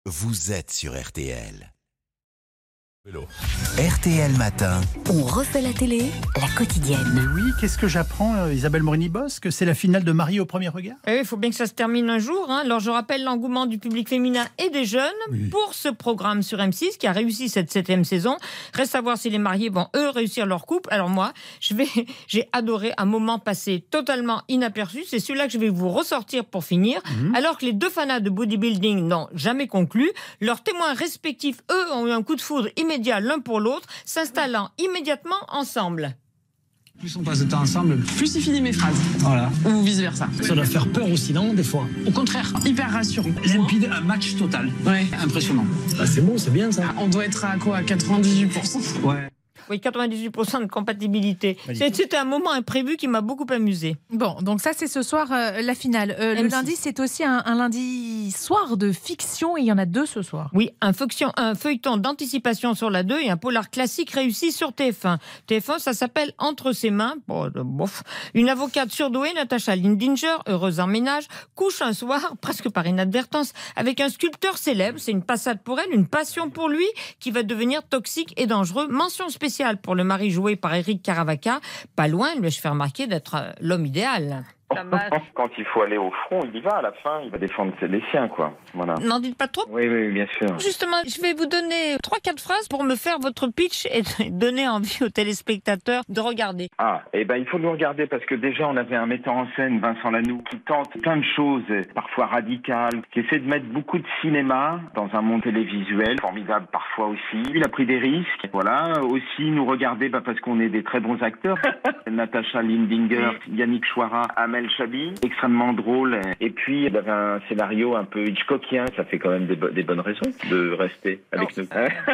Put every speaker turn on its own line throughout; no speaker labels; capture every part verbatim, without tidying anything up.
vous êtes sur R T L. Vélo. R T L Matin.
On refait la télé, la quotidienne.
Mais oui, qu'est-ce que j'apprends, euh, Isabelle Morini-Bosse, que c'est la finale de Marie au premier regard?
Il eh, faut bien que ça se termine un jour. Hein. Alors je rappelle l'engouement du public féminin et des jeunes
oui.
pour ce programme sur M six qui a réussi cette septième saison. Reste à voir si les mariés vont eux réussir leur couple. Alors moi, je vais, j'ai adoré un moment passé totalement inaperçu. C'est celui-là que je vais vous ressortir pour finir. Mmh. Alors que les deux fanas de bodybuilding n'ont jamais conclu, leurs témoins respectifs, eux, ont eu un coup de foudre immédiat l'un pour l'autre, s'installant immédiatement ensemble.
Plus on passe de temps ensemble,
plus il finit mes phrases.
Voilà.
Ou vice-versa.
Ça doit faire peur aussi, non, des fois?
Au contraire, hyper rassurant.
Limpide, un match total.
Ouais.
Impressionnant. Bah, c'est bon, c'est bien ça.
On doit être à quoi? À quatre-vingt-dix-huit pour cent.
Ouais.
Oui, quatre-vingt-dix-huit pour cent de compatibilité. C'était un moment imprévu qui m'a beaucoup amusé.
Bon, donc ça c'est ce soir euh, la finale. Euh, le lundi, c'est aussi un, un lundi soir de fiction et il y en a deux ce soir.
Oui, un, fiction, un feuilleton d'anticipation sur la deux et un polar classique réussi sur T F un. T F un, ça s'appelle Entre ses mains. Bon, bof. Une avocate surdouée, Natasha Lindinger, heureuse en ménage, couche un soir, presque par inadvertance, avec un sculpteur célèbre. C'est une passade pour elle, une passion pour lui, qui va devenir toxique et dangereux. Mention spéciale pour le mari joué par Eric Caravaca, pas loin, lui ai-je fait remarquer d'être euh, l'homme idéal.
Quand il faut aller au front, il y va à la fin, il va défendre les siens, quoi. Voilà.
N'en dites pas trop.
Oui, oui, bien sûr.
Justement, je vais vous donner trois, quatre phrases pour me faire votre pitch et donner envie aux téléspectateurs de regarder.
Ah, eh ben, il faut nous regarder parce que déjà, on avait un metteur en scène, Vincent Lanoux, qui tente plein de choses, parfois radicales, qui essaie de mettre beaucoup de cinéma dans un monde télévisuel, formidable parfois aussi. Il a pris des risques, voilà. Aussi, nous regarder, bah, parce qu'on est des très bons acteurs. Natasha Lindinger, Yannick Chouara, Amel Chabi, extrêmement drôle. Et puis, il avait un scénario un peu Hitchcockien. Ça fait quand même des, bo- des bonnes raisons de rester avec nous.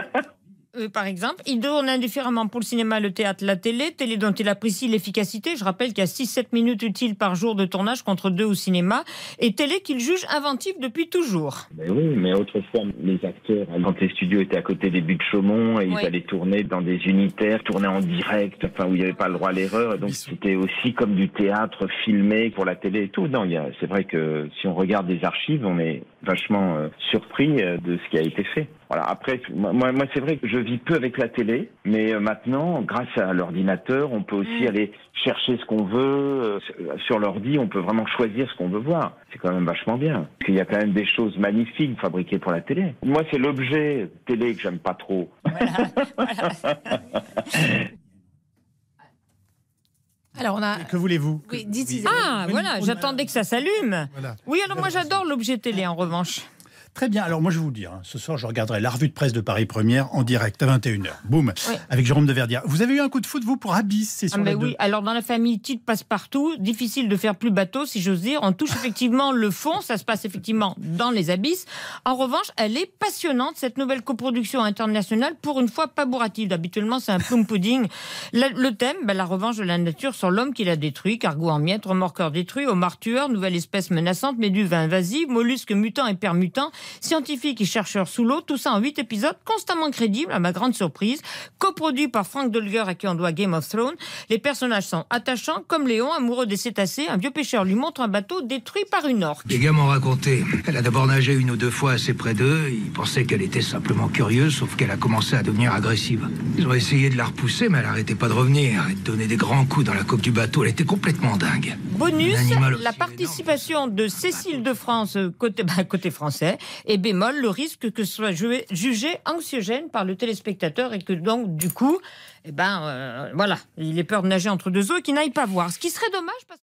Euh, par exemple, il tourne indifféremment pour le cinéma, le théâtre, la télé, télé dont il apprécie l'efficacité. Je rappelle qu'il y a six sept minutes utiles par jour de tournage contre deux au cinéma, et télé qu'il juge inventif depuis toujours.
Mais oui, mais autrefois, les acteurs, quand les studios étaient à côté des buts de Chaumont, et ils oui. allaient tourner dans des unitaires, tourner en direct, enfin où il n'y avait pas le droit à l'erreur, et donc c'était aussi comme du théâtre filmé pour la télé et tout. Non, il y a, c'est vrai que si on regarde des archives, on est vachement euh, surpris euh, de ce qui a été fait. Voilà. Après, moi, moi, c'est vrai que je vis peu avec la télé, mais euh, maintenant, grâce à l'ordinateur, on peut aussi mmh. aller chercher ce qu'on veut. Euh, sur l'ordi, on peut vraiment choisir ce qu'on veut voir. C'est quand même vachement bien. Parce qu'il y a quand même des choses magnifiques fabriquées pour la télé. Moi, c'est l'objet télé que j'aime pas trop. Voilà, voilà.
Alors on a...
Que voulez-vous?
Oui, dites
oui. Ah, oui, voilà, j'attendais que ça s'allume. Voilà. Oui, alors moi j'adore l'objet télé en revanche.
Très bien. Alors moi je vais vous dire, hein, ce soir je regarderai la revue de presse de Paris Première en direct à vingt et une heures. Boum, oui. Avec Jérôme Deverdière. Vous avez eu un coup de foot vous pour Abyss, c'est sur ah,
mais
la
oui.
deux.
Alors dans la famille Tite passe-partout, difficile de faire plus bateau si j'ose dire. On touche effectivement le fond, ça se passe effectivement dans les abysses. En revanche, elle est passionnante cette nouvelle coproduction internationale, pour une fois pas bourrative. Habituellement c'est un plum pudding. Le, le thème, ben, la revanche de la nature sur l'homme qui l'a détruit. Cargo en miettes, remorqueur détruit, homard tueur, nouvelle espèce menaçante, méduse invasive, mollusque mutant et permutant, scientifique et chercheurs sous l'eau, tout ça en huit épisodes, constamment crédibles, à ma grande surprise, coproduit par Frank Dolger, à qui on doit Game of Thrones. Les personnages sont attachants, comme Léon, amoureux des cétacés. Un vieux pêcheur lui montre un bateau détruit par une orque.
Les gars m'ont raconté. Elle a d'abord nagé une ou deux fois assez près d'eux. Ils pensaient qu'elle était simplement curieuse, sauf qu'elle a commencé à devenir agressive. Ils ont essayé de la repousser, mais elle arrêtait pas de revenir. Elle donnait des grands coups dans la coque du bateau. Elle était complètement dingue.
Bonus, la participation de Cécile de France, côté, bah, côté français, et bémol, le risque que ce soit jugé anxiogène par le téléspectateur et que donc, du coup, eh ben, euh, voilà, il ait peur de nager entre deux eaux et qu'il n'aille pas voir. Ce qui serait dommage parce